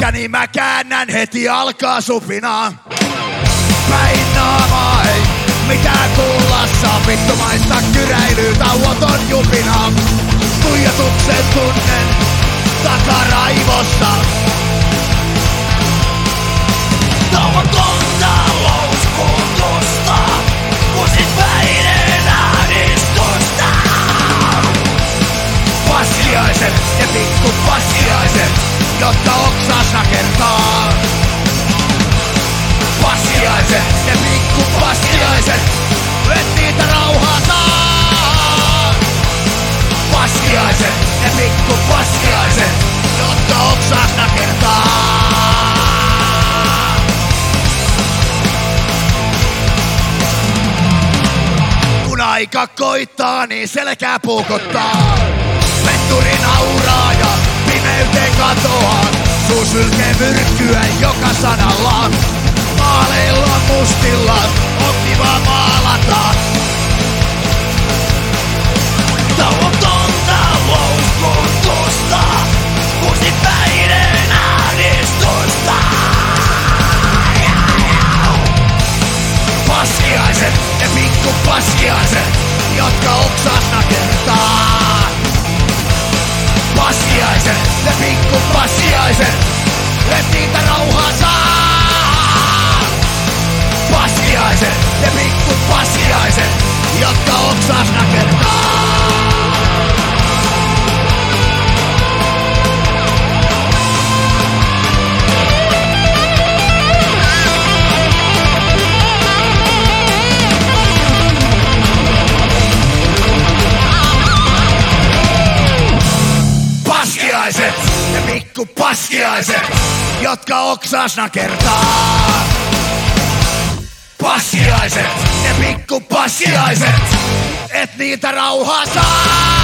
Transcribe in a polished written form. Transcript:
selkäni mä käännän, heti alkaa supinaa. Päin naamaa ei mitään kuulla saa, vittumaista kyräilyä, tauoton jupinaa. Tuijotuksen tunnen takaraivossa. Tauotonta louskutusta, vuosit päiden ahdistusta. Paskiaiset ja pikku paskiaiset, jotka oksas nakertaa. Paskiaiset ja pikku paskiaiset, et niitä rauhaa saa. Paskiaiset ja pikku paskiaiset, jotka oksas nakertaa. Kun aika koittaa, niin selkää puukottaa. Vetturi nauraa ja pimeyteen katoaa. Suu sylkee myrkkyä joka sanalla. Maaleilla mustilla on kiva maalata. Tauotonta louskutusta, vuosit päiden ahdistusta. Paskiaiset ja pikku paskiaiset, jotka oksas nakertaa. Paskiaiset ja pikku paskiaiset, et niitä rauhaa saa. Paskiaiset ja pikku paskiaiset, jotka oksas nakertaa. Paskiaiset ja pikku paskiaiset, jotka oksas nakertaa. Paskiaiset ja pikku paskiaiset, et niitä rauhaa saa.